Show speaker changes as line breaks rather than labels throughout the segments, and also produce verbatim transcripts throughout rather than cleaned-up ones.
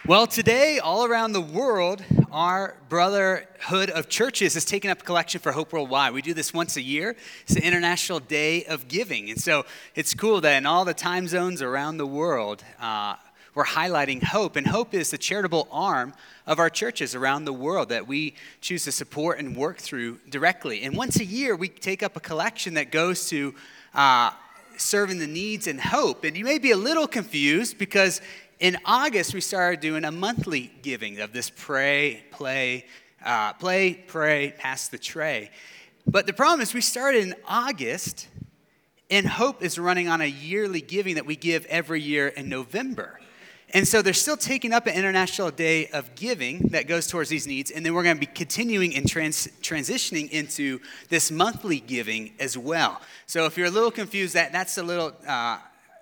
Well, today, all around the world, our Brotherhood of Churches is taking up a collection for Hope Worldwide. We do this once a year. It's the International Day of Giving. And so it's cool that in all the time zones around the world, uh, we're highlighting hope. And hope is the charitable arm of our churches around the world that we choose to support and work through directly. And once a year, we take up a collection that goes to uh, serving the needs and hope. And you may be a little confused because in August, we started doing a monthly giving of this pray, play, uh, play, pray, pass the tray. But the problem is we started in August, and Hope is running on a yearly giving that we give every year in November. And so they're still taking up an International Day of Giving that goes towards these needs, and then we're going to be continuing and trans- transitioning into this monthly giving as well. So if you're a little confused, that that's a little Uh,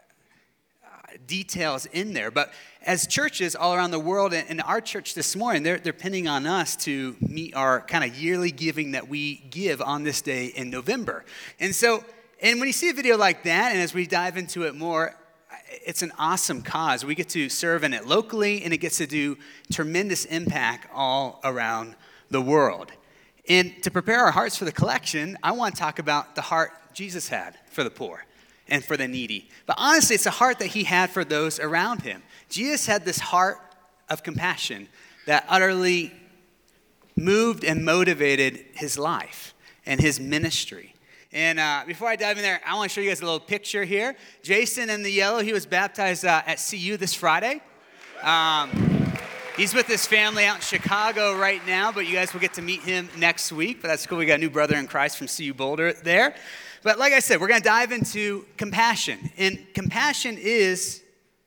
details in there. But as churches all around the world, and our church this morning, they're, they're pinning on us to meet our kind of yearly giving that we give on this day in November. And so, and when you see a video like that, and as we dive into it more, it's an awesome cause. We get to serve in it locally, and it gets to do tremendous impact all around the world. And to prepare our hearts for the collection, I want to talk about the heart Jesus had for the poor and for the needy. But honestly, it's a heart that he had for those around him. Jesus had this heart of compassion that utterly moved and motivated his life and his ministry. And uh, before I dive in there, I want to show you guys a little picture here. Jason in the yellow, he was baptized uh, at C U this Friday. Um, he's with his family out in Chicago right now, but you guys will get to meet him next week. But that's cool. We got a new brother in Christ from C U Boulder there. But like I said, we're going to dive into compassion. And compassion is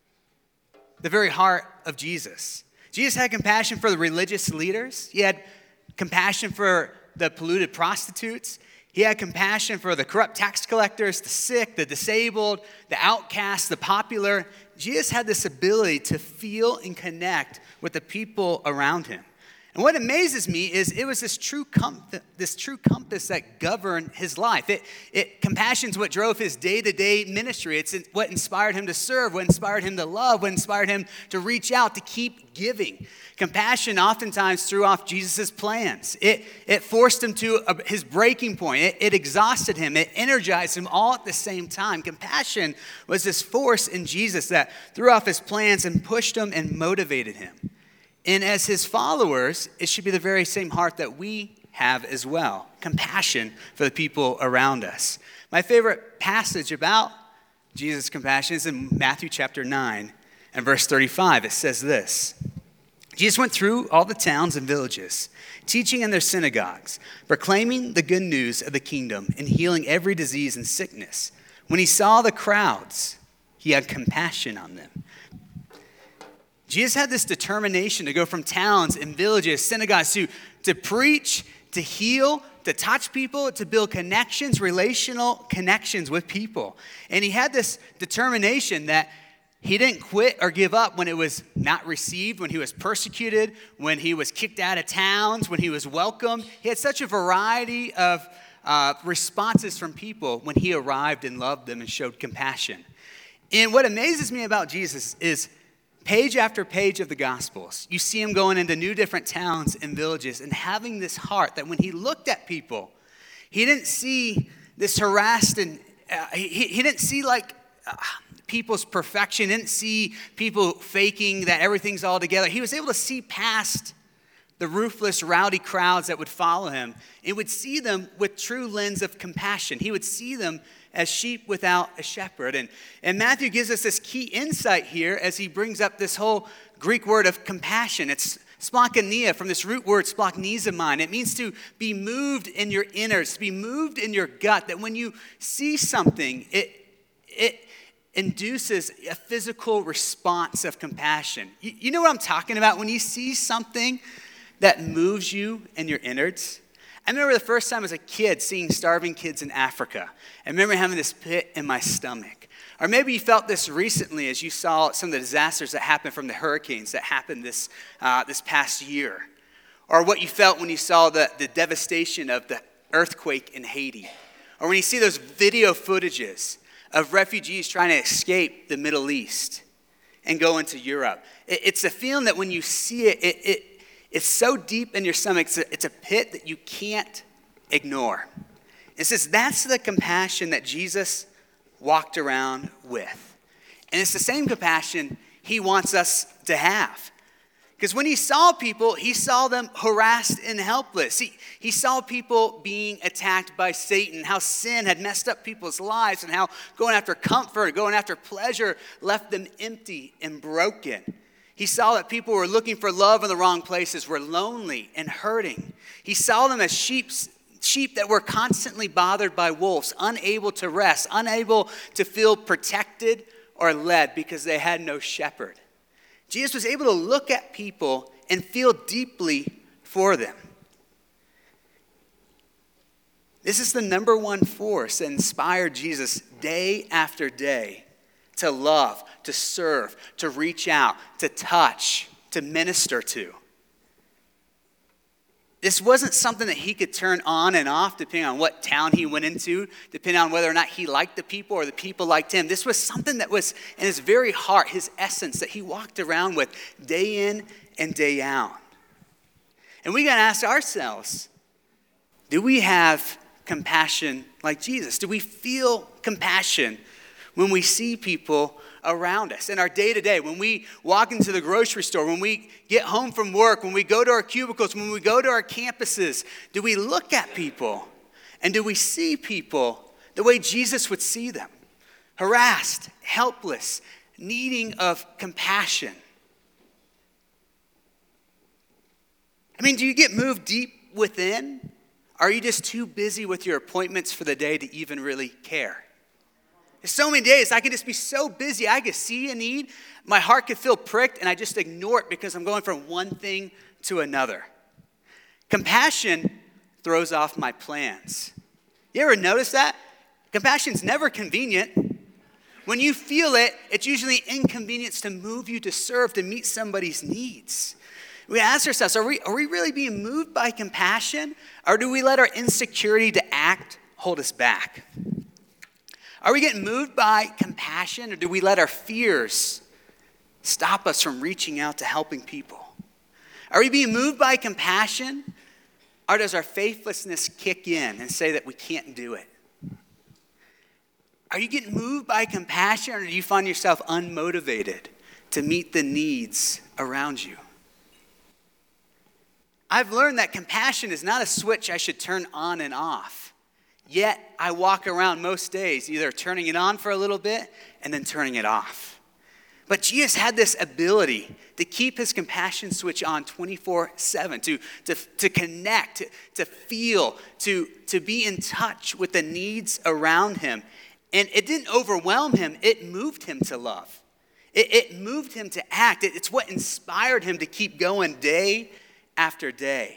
the very heart of Jesus. Jesus had compassion for the religious leaders. He had compassion for the polluted prostitutes. He had compassion for the corrupt tax collectors, the sick, the disabled, the outcasts, the popular. Jesus had this ability to feel and connect with the people around him. And what amazes me is it was this true com- this true compass that governed his life. It, it compassion's what drove his day-to-day ministry. It's what inspired him to serve, what inspired him to love, what inspired him to reach out, to keep giving. Compassion oftentimes threw off Jesus' plans. It, it forced him to a, his breaking point. It, it exhausted him. It energized him all at the same time. Compassion was this force in Jesus that threw off his plans and pushed him and motivated him. And as his followers, it should be the very same heart that we have as well. Compassion for the people around us. My favorite passage about Jesus' compassion is in Matthew chapter nine and verse thirty-five. It says this: Jesus went through all the towns and villages, teaching in their synagogues, proclaiming the good news of the kingdom and healing every disease and sickness. When he saw the crowds, he had compassion on them. Jesus had this determination to go from towns and villages, synagogues, to, to preach, to heal, to touch people, to build connections, relational connections with people. And he had this determination that he didn't quit or give up when it was not received, when he was persecuted, when he was kicked out of towns, when he was welcomed. He had such a variety of uh, responses from people when he arrived and loved them and showed compassion. And what amazes me about Jesus is page after page of the Gospels, you see him going into new different towns and villages and having this heart that when he looked at people, he didn't see this harassed and uh, he, he didn't see like uh, people's perfection, didn't see people faking that everything's all together. He was able to see past the ruthless, rowdy crowds that would follow him and would see them with true lens of compassion. He would see them as sheep without a shepherd. And, and Matthew gives us this key insight here as he brings up this whole Greek word of compassion. It's splankania, from this root word splanchnizomai. It means to be moved in your innards, to be moved in your gut, that when you see something, it it induces a physical response of compassion. You, you know what I'm talking about? When you see something that moves you in your innards. I remember the first time as a kid seeing starving kids in Africa. I remember having this pit in my stomach. Or maybe you felt this recently as you saw some of the disasters that happened from the hurricanes that happened this uh, this past year. Or what you felt when you saw the, the devastation of the earthquake in Haiti. Or when you see those video footages of refugees trying to escape the Middle East. and go into Europe. It, it's a feeling that when you see it, it, it it's so deep in your stomach. It's a, it's a pit that you can't ignore. It says that's the compassion that Jesus walked around with. And it's the same compassion he wants us to have. Because when he saw people, he saw them harassed and helpless. He, he saw people being attacked by Satan, how sin had messed up people's lives, and how going after comfort, going after pleasure left them empty and broken. He saw that people were looking for love in the wrong places, were lonely and hurting. He saw them as sheep, sheep that were constantly bothered by wolves, unable to rest, unable to feel protected or led because they had no shepherd. Jesus was able to look at people and feel deeply for them. This is the number one force that inspired Jesus day after day to love, to serve, to reach out, to touch, to minister to. This wasn't something that he could turn on and off depending on what town he went into, depending on whether or not he liked the people or the people liked him. This was something that was in his very heart, his essence, that he walked around with day in and day out. And we got to ask ourselves, do we have compassion like Jesus? Do we feel compassion when we see people around us in our day-to-day, when we walk into the grocery store, when we get home from work, when we go to our cubicles, when we go to our campuses? Do we look at people and do we see people the way Jesus would see them? Harassed, helpless, needing of compassion. I mean, do you get moved deep within? Or are you just too busy with your appointments for the day to even really care? There's so many days I can just be so busy. I could see a need. My heart could feel pricked, and I just ignore it because I'm going from one thing to another. Compassion throws off my plans. You ever notice that? Compassion's never convenient. When you feel it, it's usually inconvenience to move you to serve, to meet somebody's needs. We ask ourselves, are we, are we really being moved by compassion? Or do we let our insecurity to act hold us back? Are we getting moved by compassion, or do we let our fears stop us from reaching out to helping people? Are we being moved by compassion, or does our faithlessness kick in and say that we can't do it? Are you getting moved by compassion, or do you find yourself unmotivated to meet the needs around you? I've learned that compassion is not a switch I should turn on and off. Yet, I walk around most days either turning it on for a little bit and then turning it off. But Jesus had this ability to keep his compassion switch on twenty-four seven, to, to, to connect, to, to feel, to, to be in touch with the needs around him. And it didn't overwhelm him, it moved him to love. It, it moved him to act. It, it's what inspired him to keep going day after day.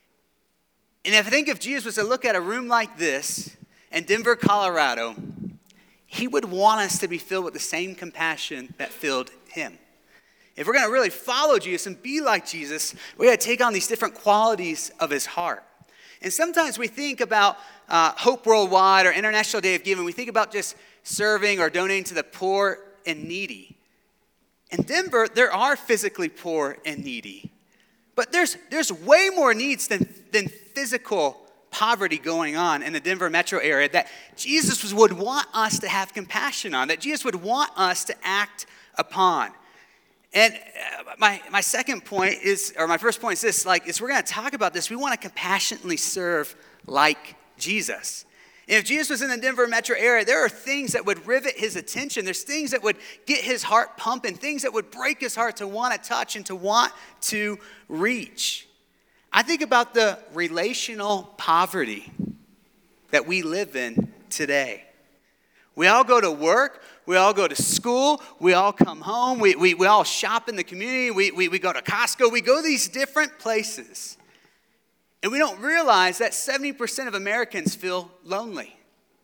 And if I think if Jesus was to look at a room like this in Denver, Colorado, he would want us to be filled with the same compassion that filled him. If we're going to really follow Jesus and be like Jesus, we got to take on these different qualities of his heart. And sometimes we think about uh, Hope Worldwide or International Day of Giving. We think about just serving or donating to the poor and needy. In Denver, there are physically poor and needy. But there's there's way more needs than, than physical poverty going on in the Denver metro area that Jesus would want us to have compassion on, that Jesus would want us to act upon. And my my second point is, or my first point is this, like, is we're going to talk about this. We want to compassionately serve like Jesus. And if Jesus was in the Denver metro area, there are things that would rivet his attention. There's things that would get his heart pumping, things that would break his heart to want to touch and to want to reach. I think about the relational poverty that we live in today. We all go to work, we all go to school, we all come home, we, we, we all shop in the community, we, we, we go to Costco, we go these different places. And we don't realize that seventy percent of Americans feel lonely.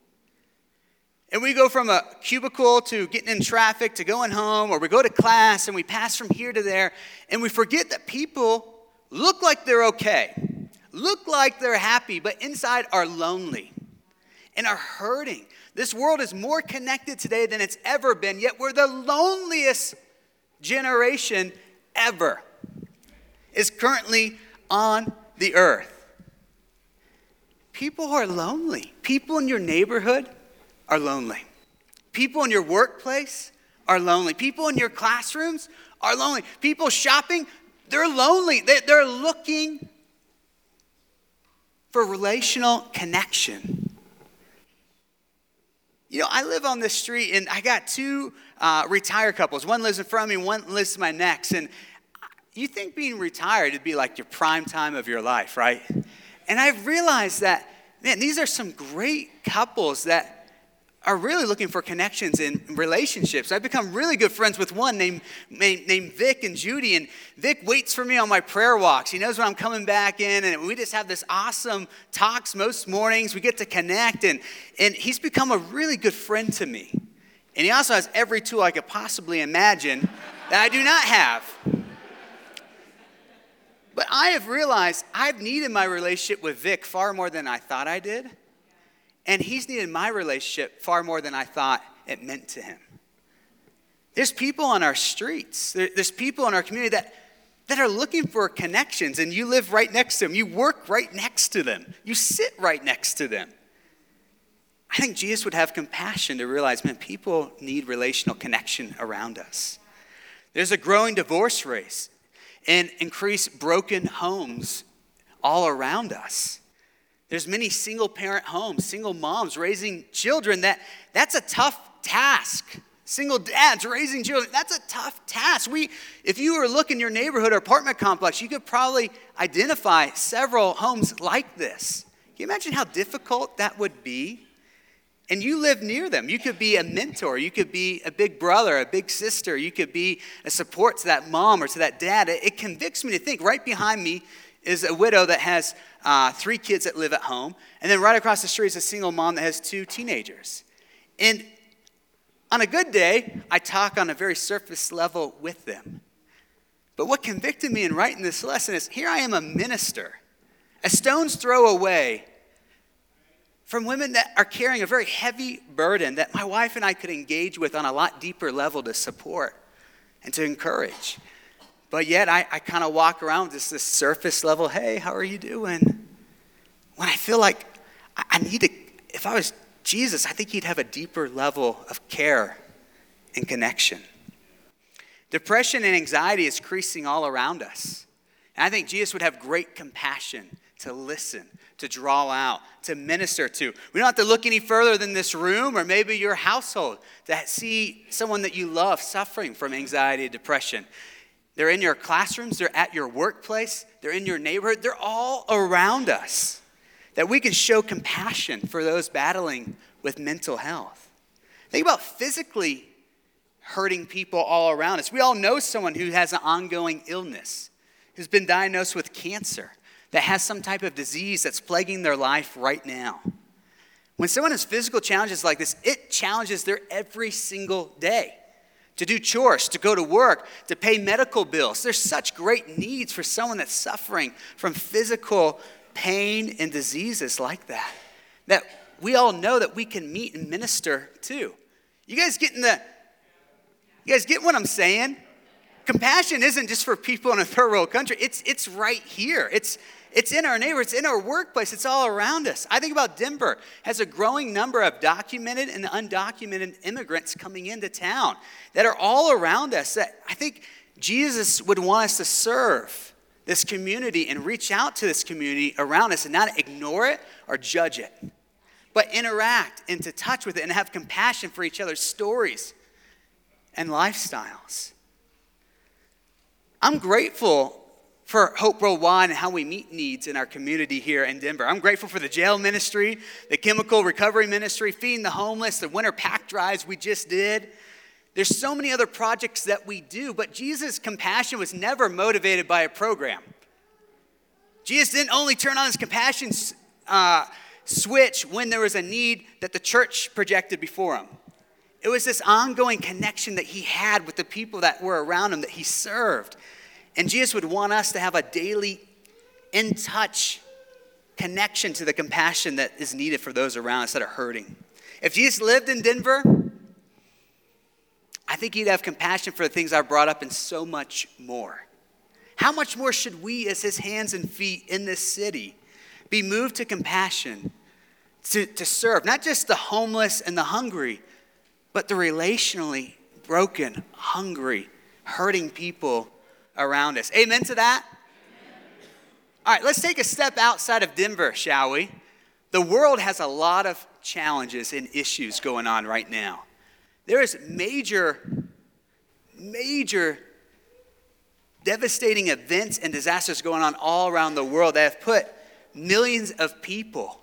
And we go from a cubicle to getting in traffic to going home, or we go to class and we pass from here to there, and we forget that people look like they're okay, look like they're happy, but inside are lonely and are hurting. This world is more connected today than it's ever been, yet we're the loneliest generation ever is currently on the earth. People are lonely. People in your neighborhood are lonely. People in your workplace are lonely. People in your classrooms are lonely. People shopping, they're lonely. They're looking for relational connection. You know, I live on this street, and I got two uh, retired couples. One lives in front of me, one lives to my next. And you think being retired would be like your prime time of your life, right? And I've realized that, man, these are some great couples that are really looking for connections in relationships. I've become really good friends with one named, named, named Vic and Judy. And Vic waits for me on my prayer walks. He knows when I'm coming back in. And we just have this awesome talks most mornings. We get to connect. And, and he's become a really good friend to me. And he also has every tool I could possibly imagine that I do not have. But I have realized I've needed my relationship with Vic far more than I thought I did. And he's needed my relationship far more than I thought it meant to him. There's people on our streets. There, there's people in our community that, that are looking for connections, and you live right next to them. You work right next to them. You sit right next to them. I think Jesus would have compassion to realize, man, people need relational connection around us. There's a growing divorce rate and increased broken homes all around us. There's many single-parent homes, single moms raising children. That, that's a tough task. Single dads raising children, that's a tough task. We, if you were looking in your neighborhood or apartment complex, you could probably identify several homes like this. Can you imagine how difficult that would be? And you live near them. You could be a mentor. You could be a big brother, a big sister. You could be a support to that mom or to that dad. It, it convicts me to think right behind me is a widow that has uh, three kids that live at home. And then right across the street is a single mom that has two teenagers. And on a good day, I talk on a very surface level with them. But what convicted me in writing this lesson is here I am a minister, a stone's throw away from women that are carrying a very heavy burden that my wife and I could engage with on a lot deeper level to support and to encourage. But yet I, I kind of walk around with this, this surface level, hey, how are you doing? When I feel like I, I need to, if I was Jesus, I think he'd have a deeper level of care and connection. Depression and anxiety is increasing all around us. And I think Jesus would have great compassion to listen, to draw out, to minister to. We don't have to look any further than this room or maybe your household to see someone that you love suffering from anxiety and depression. They're in your classrooms, they're at your workplace, they're in your neighborhood, they're all around us. That we can show compassion for those battling with mental health. Think about physically hurting people all around us. We all know someone who has an ongoing illness, who's been diagnosed with cancer, that has some type of disease that's plaguing their life right now. When someone has physical challenges like this, it challenges their every single day. To do chores, to go to work, to pay medical bills. There's such great needs for someone that's suffering from physical pain and diseases like that, that we all know that we can meet and minister to. You guys getting the, you guys get what I'm saying? Compassion isn't just for people in a third world country. It's, it's right here. It's, It's in our neighborhoods, it's in our workplace, it's all around us. I think about Denver has a growing number of documented and undocumented immigrants coming into town that are all around us. That I think Jesus would want us to serve this community and reach out to this community around us and not ignore it or judge it, but interact and to touch with it and have compassion for each other's stories and lifestyles. I'm grateful for Hope Worldwide and how we meet needs in our community here in Denver. I'm grateful for the jail ministry, the chemical recovery ministry, feeding the homeless, the winter pack drives we just did. There's so many other projects that we do, but Jesus' compassion was never motivated by a program. Jesus didn't only turn on his compassion uh, switch when there was a need that the church projected before him. It was this ongoing connection that he had with the people that were around him, that he served. And Jesus would want us to have a daily, in-touch connection to the compassion that is needed for those around us that are hurting. If Jesus lived in Denver, I think he'd have compassion for the things I brought up and so much more. How much more should we, as his hands and feet in this city, be moved to compassion to, to serve not just the homeless and the hungry, but the relationally broken, hungry, hurting people around us? Amen to that? Amen. All right, let's take a step outside of Denver, shall we? The world has a lot of challenges and issues going on right now. There is major, major devastating events and disasters going on all around the world that have put millions of people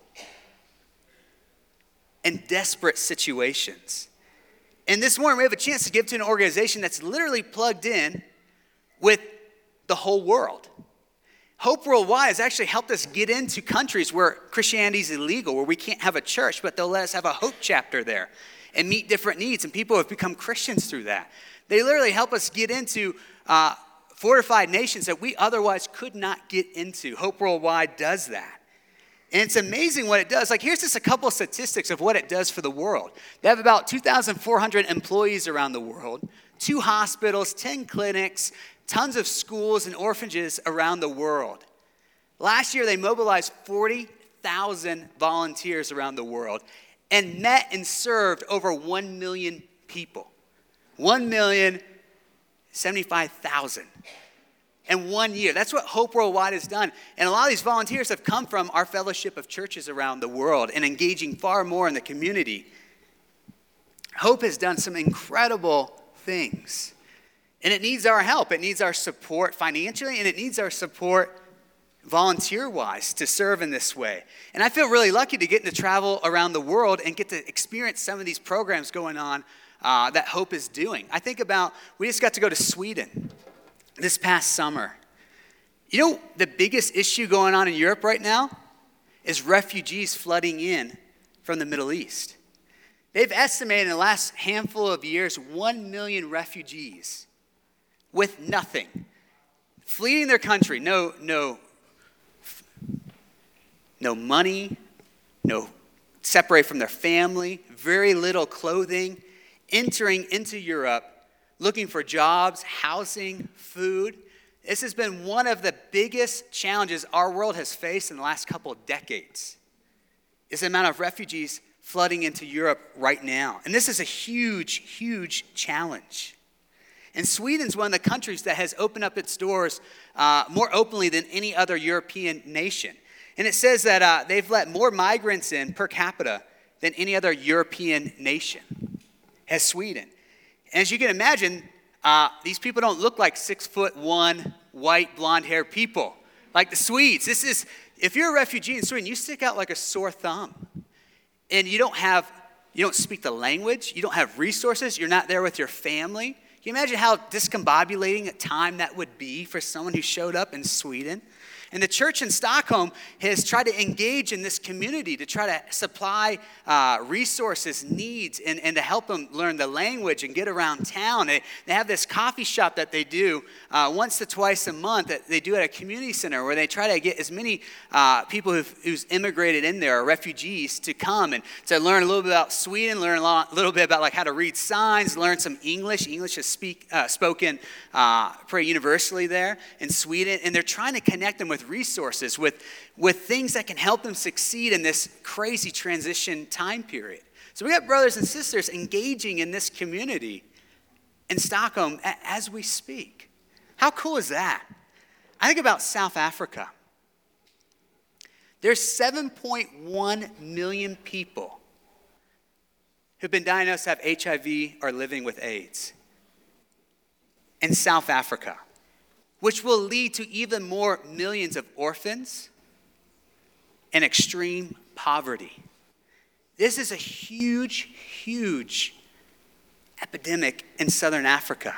in desperate situations. And this morning we have a chance to give to an organization that's literally plugged in with the whole world. Hope Worldwide has actually helped us get into countries where Christianity is illegal, where we can't have a church, but they'll let us have a Hope chapter there and meet different needs. And people have become Christians through that. They literally help us get into uh, fortified nations that we otherwise could not get into. Hope Worldwide does that. And it's amazing what it does. Like, here's just a couple of statistics of what it does for the world. They have about two thousand four hundred employees around the world, two hospitals, ten clinics, tons of schools and orphanages around the world. Last year, they mobilized forty thousand volunteers around the world and met and served over one million people. one million seventy-five thousand in one year. That's what Hope Worldwide has done. And a lot of these volunteers have come from our fellowship of churches around the world and engaging far more in the community. Hope has done some incredible things. And it needs our help. It needs our support financially, and it needs our support volunteer-wise to serve in this way. And I feel really lucky to get to travel around the world and get to experience some of these programs going on uh, that Hope is doing. I think about, we just got to go to Sweden this past summer. You know, the biggest issue going on in Europe right now is refugees flooding in from the Middle East. They've estimated in the last handful of years, one million refugees with nothing, fleeing their country, no, no, no money, no separate from their family, very little clothing, entering into Europe, looking for jobs, housing, food. This has been one of the biggest challenges our world has faced in the last couple of decades, is the amount of refugees flooding into Europe right now. And this is a huge, huge challenge. And Sweden's one of the countries that has opened up its doors uh, more openly than any other European nation. And it says that uh, they've let more migrants in per capita than any other European nation, has Sweden. And as you can imagine, uh, these people don't look like six foot one, white, blonde hair people, like the Swedes. This is, if you're a refugee in Sweden, you stick out like a sore thumb. And you don't have, you don't speak the language, you don't have resources, you're not there with your family. Can you imagine how discombobulating a time that would be for someone who showed up in Sweden? And the church in Stockholm has tried to engage in this community to try to supply uh, resources, needs, and, and to help them learn the language and get around town. They, they have this coffee shop that they do uh, once to twice a month that they do at a community center where they try to get as many uh, people who've, who's immigrated in there, or refugees, to come and to learn a little bit about Sweden, learn a lot, little bit about like how to read signs, learn some English. English is speak, uh, spoken uh, pretty universally there in Sweden, and they're trying to connect them with resources, with, with things that can help them succeed in this crazy transition time period. So we got brothers and sisters engaging in this community in Stockholm a- as we speak. How cool is that? I think about South Africa. There's seven point one million people who've been diagnosed to have H I V or living with AIDS in South Africa, which will lead to even more millions of orphans and extreme poverty. This is a huge, huge epidemic in Southern Africa.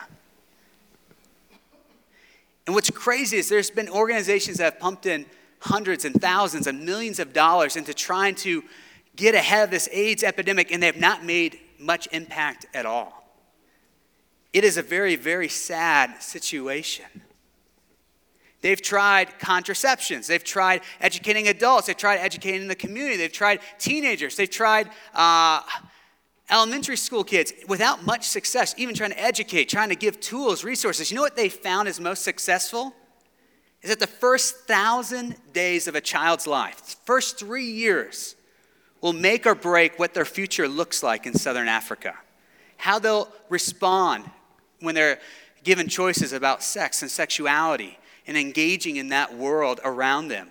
And what's crazy is there's been organizations that have pumped in hundreds and thousands and millions of dollars into trying to get ahead of this AIDS epidemic, and they have not made much impact at all. It is a very, very sad situation. They've tried contraceptions. They've tried educating adults. They've tried educating the community. They've tried teenagers. They've tried uh, elementary school kids without much success, even trying to educate, trying to give tools, resources. You know what they found is most successful? Is that the first thousand days of a child's life, first three years, will make or break what their future looks like in Southern Africa. How they'll respond when they're given choices about sex and sexuality and engaging in that world around them.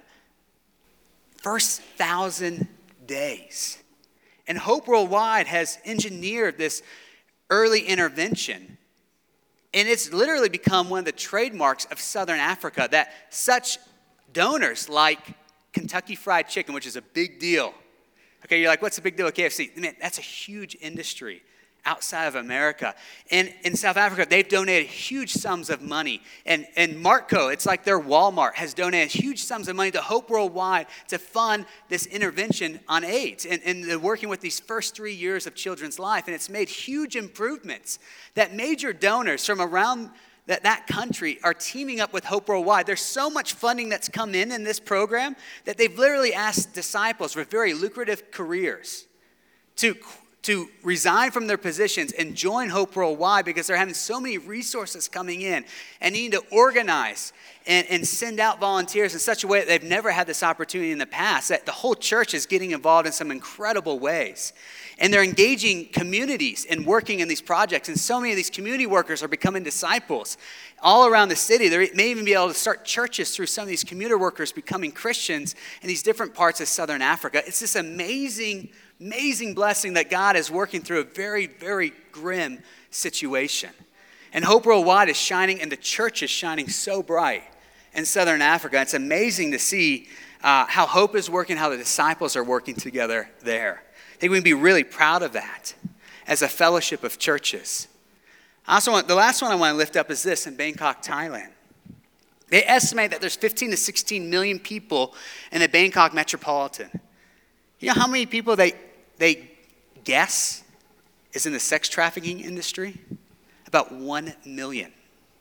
First thousand days. And Hope Worldwide has engineered this early intervention. And it's literally become one of the trademarks of Southern Africa that such donors like Kentucky Fried Chicken, which is a big deal. Okay, you're like, what's the big deal with K F C? Man, that's a huge industry outside of America. And in South Africa, they've donated huge sums of money. And, and Martco, it's like their Walmart, has donated huge sums of money to Hope Worldwide to fund this intervention on AIDS. And, and they're working with these first three years of children's life. And it's made huge improvements that major donors from around that, that country are teaming up with Hope Worldwide. There's so much funding that's come in in this program that they've literally asked disciples with very lucrative careers to to resign from their positions and join Hope Worldwide because they're having so many resources coming in and needing to organize and, and send out volunteers in such a way that they've never had this opportunity in the past, that the whole church is getting involved in some incredible ways. And they're engaging communities and working in these projects, and so many of these community workers are becoming disciples all around the city. They may even be able to start churches through some of these commuter workers becoming Christians in these different parts of Southern Africa. It's this amazing Amazing blessing that God is working through a very, very grim situation. And Hope Worldwide is shining, and the church is shining so bright in Southern Africa. It's amazing to see uh, how Hope is working, how the disciples are working together there. I think we can be really proud of that as a fellowship of churches. I also want, the last one I want to lift up is this in Bangkok, Thailand. They estimate that there's fifteen to sixteen million people in the Bangkok metropolitan. You know how many people they they guess is in the sex trafficking industry? About one million.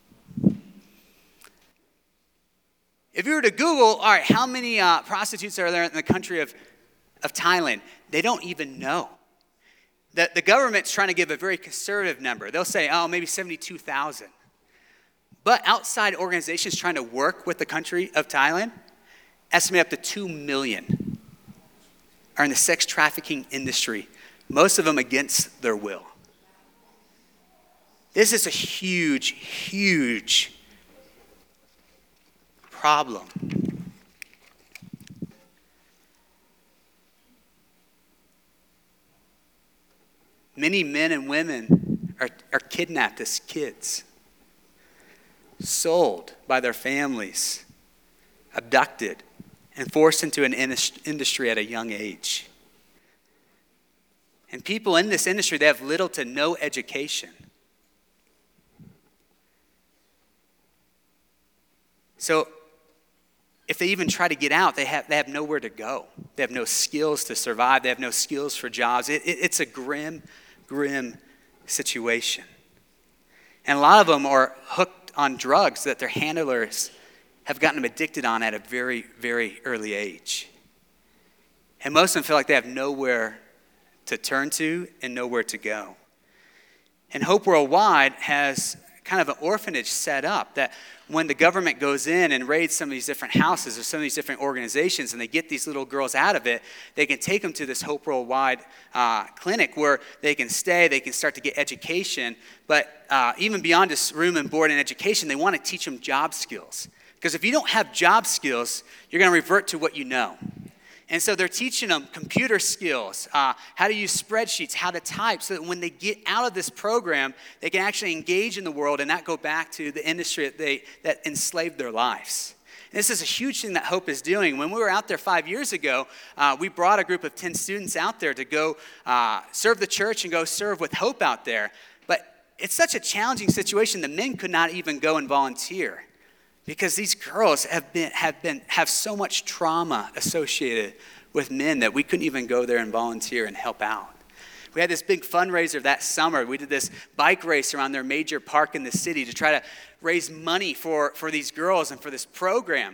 If you were to Google, all right, how many uh, prostitutes are there in the country of, of Thailand? They don't even know. The, the government's trying to give a very conservative number. They'll say, oh, maybe seventy-two thousand. But outside organizations trying to work with the country of Thailand estimate up to two million. Are in the sex trafficking industry, most of them against their will. This is a huge, huge problem. Many men and women are, are kidnapped as kids, sold by their families, abducted, and forced into an industry at a young age. And people in this industry, they have little to no education. So if they even try to get out, they have, they have nowhere to go. They have no skills to survive. They have no skills for jobs. It, it, it's a grim, grim situation. And a lot of them are hooked on drugs that their handlers have gotten them addicted on at a very, very early age. And most of them feel like they have nowhere to turn to and nowhere to go. And Hope Worldwide has kind of an orphanage set up that when the government goes in and raids some of these different houses or some of these different organizations and they get these little girls out of it, they can take them to this Hope Worldwide uh, clinic where they can stay, they can start to get education. But uh, even beyond just room and board and education, they want to teach them job skills. Because if you don't have job skills, you're going to revert to what you know. And so they're teaching them computer skills, uh, how to use spreadsheets, how to type, so that when they get out of this program, they can actually engage in the world and not go back to the industry that, they, that enslaved their lives. And this is a huge thing that Hope is doing. When we were out there five years ago, uh, we brought a group of ten students out there to go uh, serve the church and go serve with Hope out there. But it's such a challenging situation, the men could not even go and volunteer. Because these girls have been have been have so much trauma associated with men that we couldn't even go there and volunteer and help out. We had this big fundraiser that summer. We did this bike race around their major park in the city to try to raise money for, for these girls and for this program.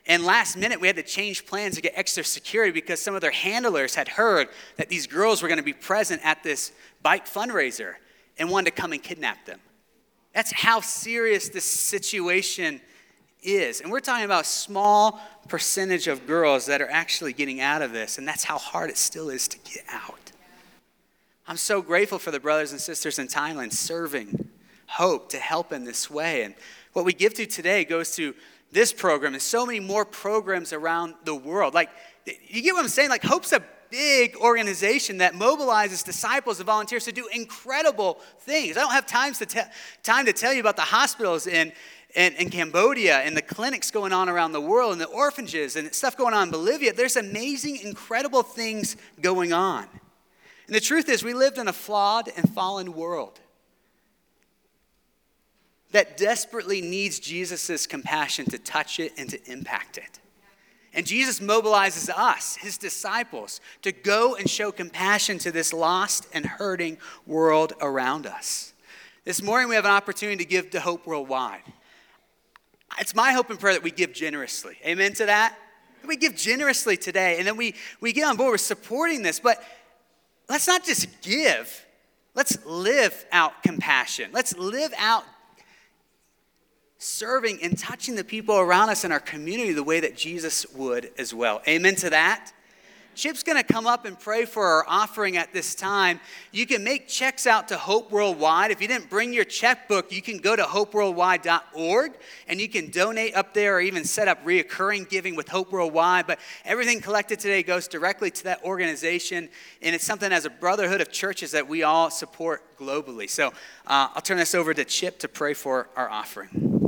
And last minute, we had to change plans to get extra security because some of their handlers had heard that these girls were going to be present at this bike fundraiser and wanted to come and kidnap them. That's how serious this situation is. And we're talking about a small percentage of girls that are actually getting out of this, and that's how hard it still is to get out. I'm so grateful for the brothers and sisters in Thailand serving Hope to help in this way. And what we give to today goes to this program and so many more programs around the world. Like, you get what I'm saying? Like, Hope's a big organization that mobilizes disciples and volunteers to do incredible things. I don't have time to, te- time to tell you about the hospitals in, in, in Cambodia and the clinics going on around the world and the orphanages and stuff going on in Bolivia. There's amazing, incredible things going on. And the truth is, we lived in a flawed and fallen world that desperately needs Jesus' compassion to touch it and to impact it. And Jesus mobilizes us, his disciples, to go and show compassion to this lost and hurting world around us. This morning we have an opportunity to give to Hope Worldwide. It's my hope and prayer that we give generously. Amen to that? We give generously today, and then we, we get on board with supporting this. But let's not just give. Let's live out compassion. Let's live out serving and touching the people around us in our community the way that Jesus would as well. Amen to that? Chip's going to come up and pray for our offering at this time. You can make checks out to Hope Worldwide. If you didn't bring your checkbook, you can go to hope worldwide dot org and you can donate up there or even set up reoccurring giving with Hope Worldwide. But everything collected today goes directly to that organization, and it's something as a brotherhood of churches that we all support globally. So uh, I'll turn this over to Chip to pray for our offering.